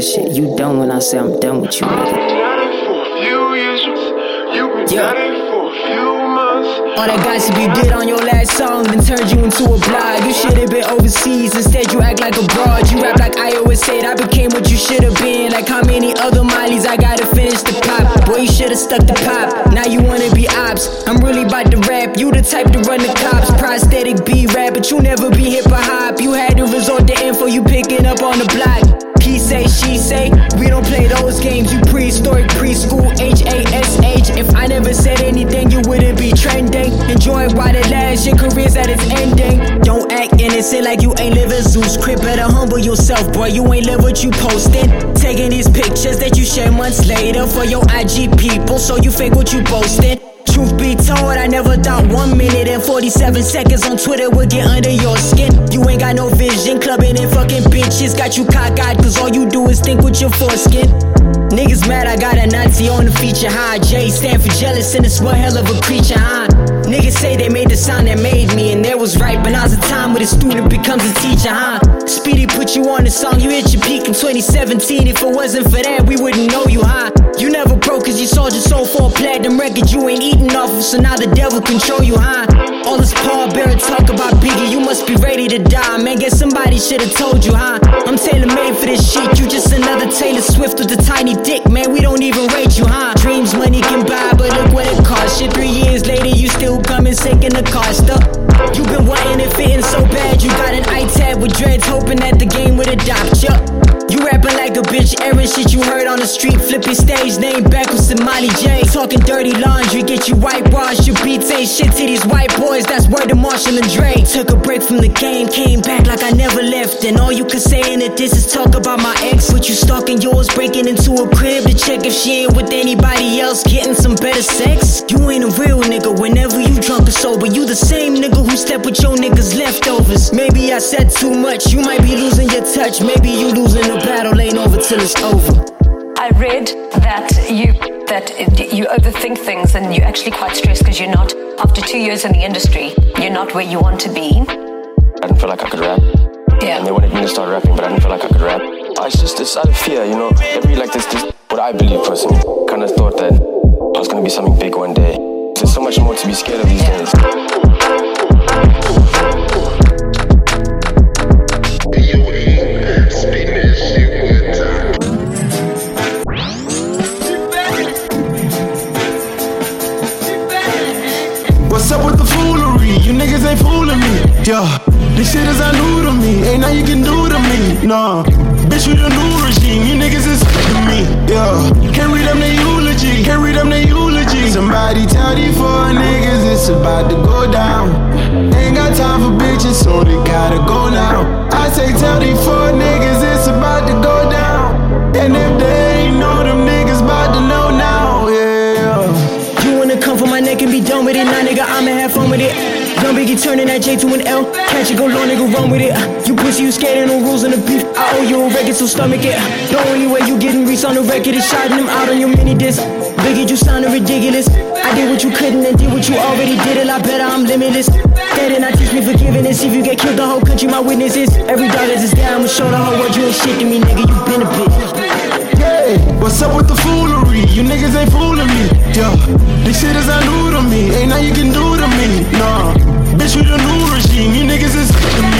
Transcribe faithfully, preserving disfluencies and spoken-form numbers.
shit. You done when I say I'm done with you, nigga. Yeah. All that gossip you did on your last song then turned you into a blog. You should've been overseas, instead you act like a broad. You rap like I always said, I became what you should've been. Like how many other Miley's I gotta finish the pop. Boy, you should've stuck the pop, now you wanna be ops. I'm really about to rap, you the type to run the cops. Prosthetic B-rap, but you never be hip-hop. You had to resort to info, you picking up on the block. He say, she say, we don't play those games. You prehistoric, preschool, H A S H. If I never said anything, you wouldn't be trending. Enjoy it while it lasts, your career's at its ending. Don't act innocent like you ain't living Zeus. Crib, better humble yourself, boy, you ain't live what you posting. Taking these pictures that you share months later for your I G people, so you fake what you posting. Truth be told, I never thought one minute and forty-seven seconds on Twitter would get under your skin. You ain't got no vision, clubbing and fucking bitches. Got you cockeyed cause all you do is think with your foreskin. Niggas mad I got a Nazi on the feature, huh? J stand for jealous and it's one hell of a creature, huh? Niggas say they made the sound that made me and that was right, but now's the time when a student becomes a teacher, huh? Speedy put you on the song, you hit your peak in twenty seventeen. If it wasn't for that, we wouldn't know you, huh? You never broke cause you sold your soul for a platinum record you ain't eating off of, so now the devil control you, huh? All this Paul Bearer talk about Biggie, you must be ready to die, man. Guess somebody should've told you, huh? I'm tailor-made for this shit, you just another Taylor Swift with a tiny dick, man. We don't even rate you, huh? Dreams money can buy, but look what it cost you. Three years later, you still coming sinking the cost up. You been wanting it fitting so bad, you got an iTab with dreads, hoping that the game would adopt you. You rapping like a bitch, airing shit you heard on the street. Flipping stage name backwards to Molly J. Talking dirty laundry, get you whitewashed. Your beats ain't shit to these white boys, that's word to Marshall and Dre. Took a break from the game, came back like I never left. And all you can say in it, this is talk about my ex. What you stalking yours, breaking into a crib to check if she ain't with anybody else, getting some better sex. You ain't a real nigga whenever you drunk or sober. You the same nigga who slept with your niggas leftovers. Maybe I said too much, you might be losing your touch. Maybe you losing the battle, ain't over till it's over. I read that you that you overthink things and you're actually quite stressed because you're not, after two years in the industry, you're not where you want to be. I didn't feel like I could rap. Yeah. And they wanted me to start rapping, but I didn't feel like I could rap. I was just, it's out of fear, you know. Every, like this, this, what I believe personally, kind of thought that I was going to be something big one day. There's so much more to be scared of these days. What's up with the foolery? You niggas ain't fooling me. Yeah, this shit is new to me. Ain't nothing you can do to me. Nah, bitch, we the new regime. You niggas is to me. Yeah, can't read them their eulogy. Can't read them their eulogy. Somebody tell these four niggas it's about to go down. Ain't got time for bitches, so they gotta go now. I say tell these four niggas it's about to go down. And if they ain't know, them niggas about to know now. Yeah. You wanna come for my neck and be done with it? Nah, nigga, I'ma have fun with it. Young Biggie turning that J to an L. Catch it, go low, nigga, run with it. You pussy, you skating on rules and the beef. I owe you a record, so stomach it. The only way you getting reached on the record is shouting them out on your mini disc. Biggie, you sounding ridiculous. I did what you couldn't and did what you already did. A lot better, I'm limitless. That did not teach me forgiveness. If you get killed, the whole country my witness is. Every dog is down, I'ma show the whole world you ain't shit to me, nigga. You been a bitch. Hey, what's up with the foolery? You niggas ain't fooling me. Yeah, this shit is new to me. Ain't nothing you can do to me. Nah, bitch, we the new regime. You niggas is to me.